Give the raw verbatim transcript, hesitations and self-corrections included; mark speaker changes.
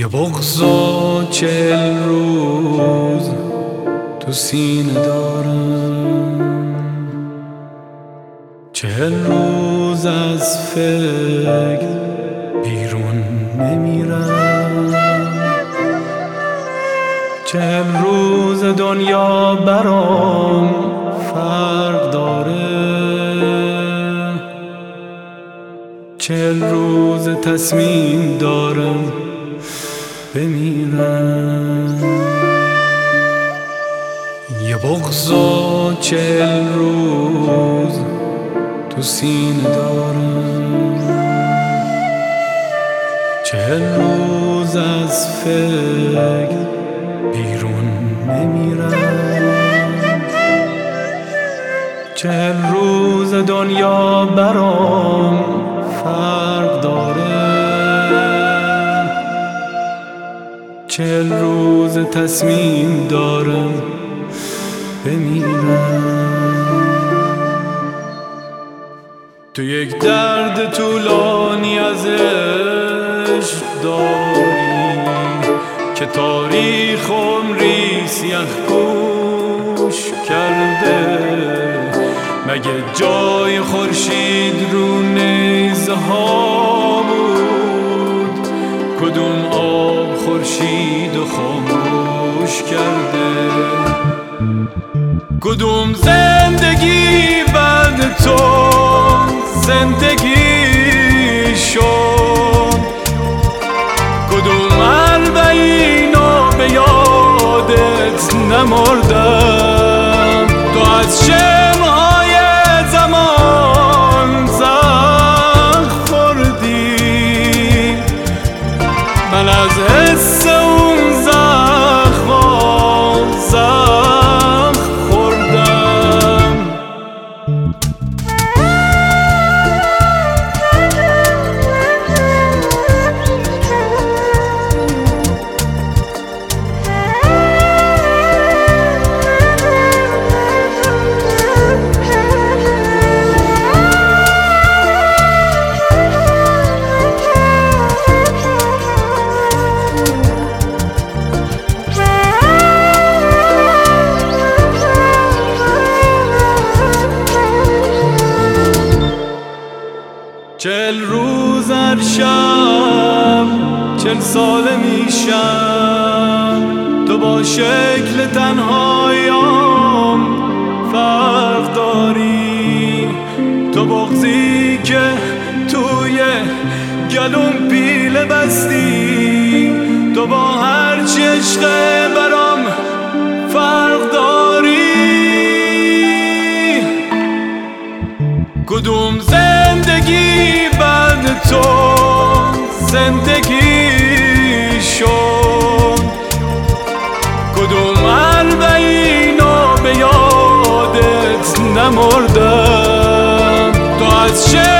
Speaker 1: یه بغض و چهل روز تو سینه دارم، چهل روز از فکر بیرون نمیرم، چهل روز دنیا برام فرق داره، چهل روز تصمیم دارم بمیرم. یه بغض و چهل روز تو سینه دارم، چهل روز از فکر بیرون نمیرم، چهل روز دنیا برام فرق داره، چهل روز تصمیم دارم بمیرم. تو یک درد طولانی از عشق داری که تاریخ عمری سیاه پوش کرده، مگه جای خورشید رو نیزه ها بود؟ کدوم آب خورشید و خاموش کرده؟ کدوم زندگی بعد تو زندگی شد؟ کدوم اربعینو به یادت نمردم؟ تو از شمعهای زمان زخم خوردی، من از حس اون زخم زخم خوردم. چهل روز هر شب چهل ساله میشم، تو با شکل تنهاییام فرق داری، تو بغضی که توی گلوم پیله بستی، تو با هرچی عشق برام فرق داری. کدوم زندگی بعد تو زندگی شد؟ کدوم اربعینو به یادت نمردم؟ تو از